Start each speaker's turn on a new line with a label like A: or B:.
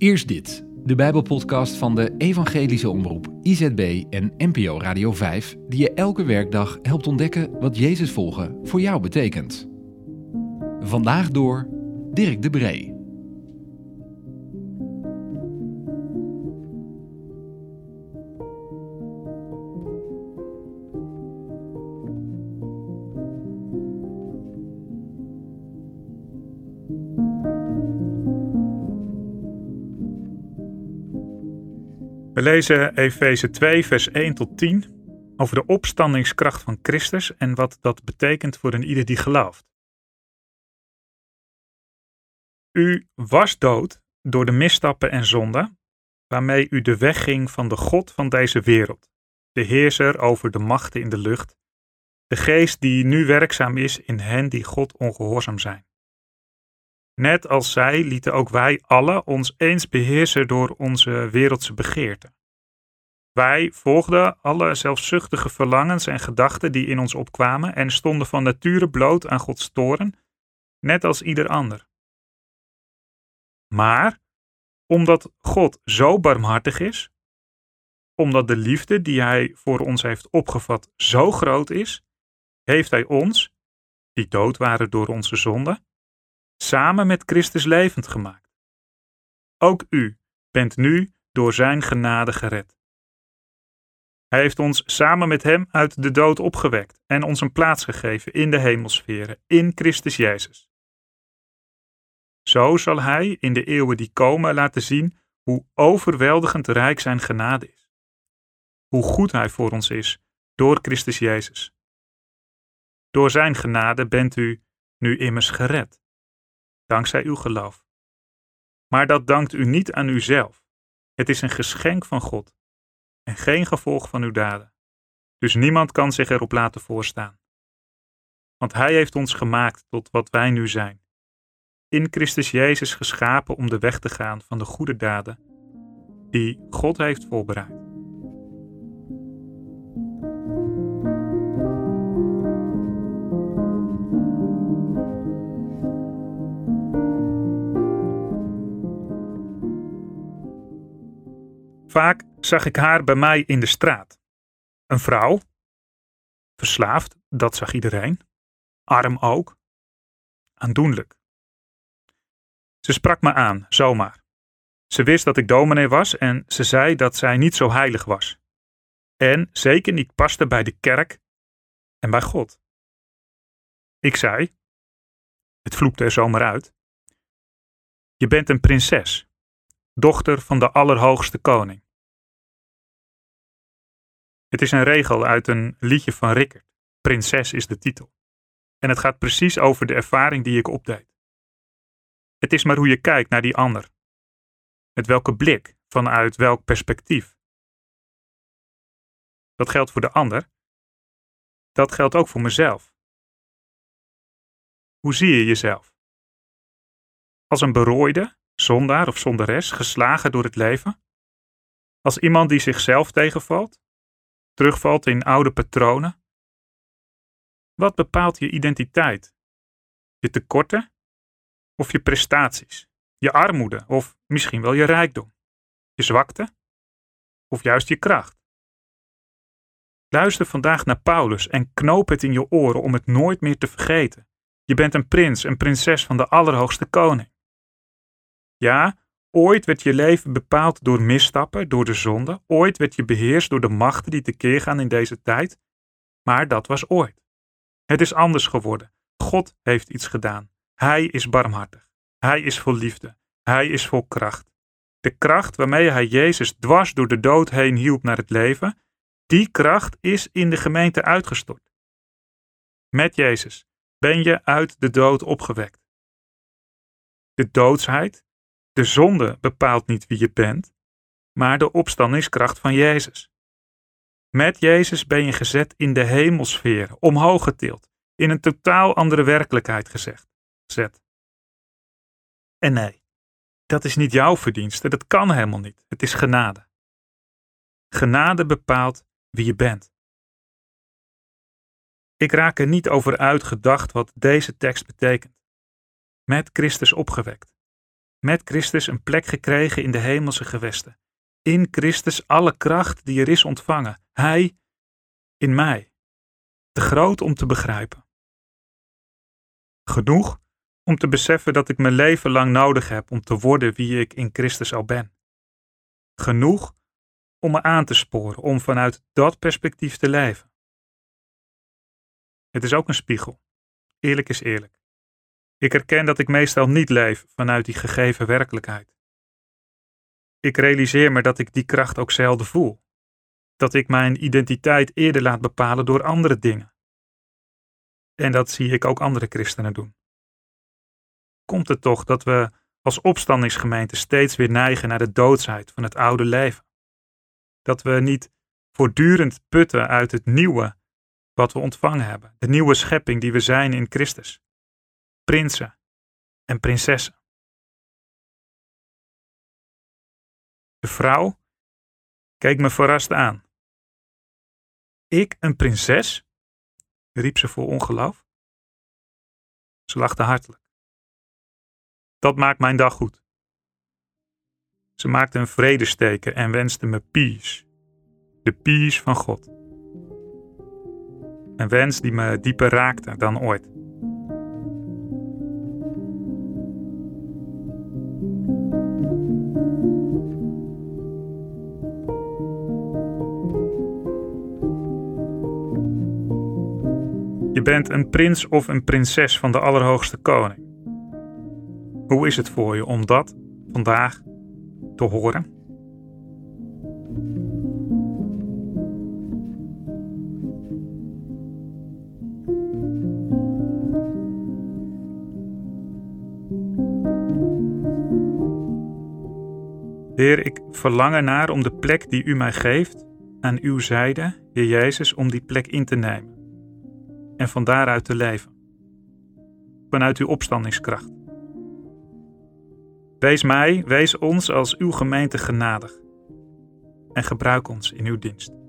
A: Eerst dit, de Bijbelpodcast van de Evangelische Omroep, IZB en NPO Radio 5, die je elke werkdag helpt ontdekken wat Jezus volgen voor jou betekent. Vandaag door Dirk de Bree.
B: We lezen Efeze 2 vers 1 tot 10 over de opstandingskracht van Christus en wat dat betekent voor een ieder die gelooft. U was dood door de misstappen en zonden, waarmee u de weg ging van de God van deze wereld, de heerser over de machten in de lucht, de geest die nu werkzaam is in hen die God ongehoorzaam zijn. Net als zij lieten ook wij allen ons eens beheersen door onze wereldse begeerten. Wij volgden alle zelfzuchtige verlangens en gedachten die in ons opkwamen en stonden van nature bloot aan Gods toorn, net als ieder ander. Maar, omdat God zo barmhartig is, omdat de liefde die Hij voor ons heeft opgevat zo groot is, heeft Hij ons, die dood waren door onze zonden, samen met Christus levend gemaakt. Ook u bent nu door zijn genade gered. Hij heeft ons samen met hem uit de dood opgewekt en ons een plaats gegeven in de hemelsferen, in Christus Jezus. Zo zal hij in de eeuwen die komen laten zien hoe overweldigend rijk zijn genade is. Hoe goed hij voor ons is, door Christus Jezus. Door zijn genade bent u nu immers gered. Dankzij uw geloof. Maar dat dankt u niet aan uzelf. Het is een geschenk van God en geen gevolg van uw daden. Dus niemand kan zich erop laten voorstaan. Want Hij heeft ons gemaakt tot wat wij nu zijn. In Christus Jezus geschapen om de weg te gaan van de goede daden die God heeft voorbereid. Vaak zag ik haar bij mij in de straat. Een vrouw, verslaafd, dat zag iedereen, arm ook, aandoenlijk. Ze sprak me aan, zomaar. Ze wist dat ik dominee was en ze zei dat zij niet zo heilig was. En zeker niet paste bij de kerk en bij God. Ik zei, het vloekte er zomaar uit, je bent een prinses, dochter van de Allerhoogste Koning. Het is een regel uit een liedje van Rickert. Prinses is de titel. En het gaat precies over de ervaring die ik opdeed. Het is maar hoe je kijkt naar die ander. Met welke blik, vanuit welk perspectief. Dat geldt voor de ander. Dat geldt ook voor mezelf. Hoe zie je jezelf? Als een berooide, zondaar of zondares, geslagen door het leven? Als iemand die zichzelf tegenvalt? Terugvalt in oude patronen? Wat bepaalt je identiteit? Je tekorten? Of je prestaties? Je armoede? Of misschien wel je rijkdom? Je zwakte? Of juist je kracht? Luister vandaag naar Paulus en knoop het in je oren om het nooit meer te vergeten. Je bent een prins, een prinses van de Allerhoogste Koning. Ja, ooit werd je leven bepaald door misstappen, door de zonde. Ooit werd je beheerst door de machten die tekeer gaan in deze tijd. Maar dat was ooit. Het is anders geworden. God heeft iets gedaan. Hij is barmhartig. Hij is vol liefde. Hij is vol kracht. De kracht waarmee hij Jezus dwars door de dood heen hielp naar het leven, die kracht is in de gemeente uitgestort. Met Jezus ben je uit de dood opgewekt. De doodsheid, de zonde bepaalt niet wie je bent, maar de opstandingskracht van Jezus. Met Jezus ben je gezet in de hemelsfeer, omhoog getild, in een totaal andere werkelijkheid gezet. En nee, dat is niet jouw verdienste, dat kan helemaal niet. Het is genade. Genade bepaalt wie je bent. Ik raak er niet over uitgedacht wat deze tekst betekent. Met Christus opgewekt. met Christus een plek gekregen in de hemelse gewesten. In Christus alle kracht die er is ontvangen. Hij in mij. Te groot om te begrijpen. Genoeg om te beseffen dat ik mijn leven lang nodig heb om te worden wie ik in Christus al ben. Genoeg om me aan te sporen om vanuit dat perspectief te leven. Het is ook een spiegel. Eerlijk is eerlijk. Ik herken dat ik meestal niet leef vanuit die gegeven werkelijkheid. Ik realiseer me dat ik die kracht ook zelden voel. Dat ik mijn identiteit eerder laat bepalen door andere dingen. En dat zie ik ook andere christenen doen. Komt het toch dat we als opstandingsgemeente steeds weer neigen naar de doodsheid van het oude leven? Dat we niet voortdurend putten uit het nieuwe wat we ontvangen hebben. De nieuwe schepping die we zijn in Christus. Prinsen en prinsessen. De vrouw keek me verrast aan. Ik een prinses? Riep ze vol ongeloof. Ze lachte hartelijk. Dat maakt mijn dag goed. Ze maakte een vredesteken en wenste me peace. De peace van God. Een wens die me dieper raakte dan ooit. Je bent een prins of een prinses van de Allerhoogste Koning. Hoe is het voor je om dat vandaag te horen? Heer, ik verlang ernaar om de plek die u mij geeft aan uw zijde, Heer Jezus, om die plek in te nemen. En van daaruit te leven. Vanuit uw opstandingskracht. Wees ons als uw gemeente genadig. En gebruik ons in uw dienst.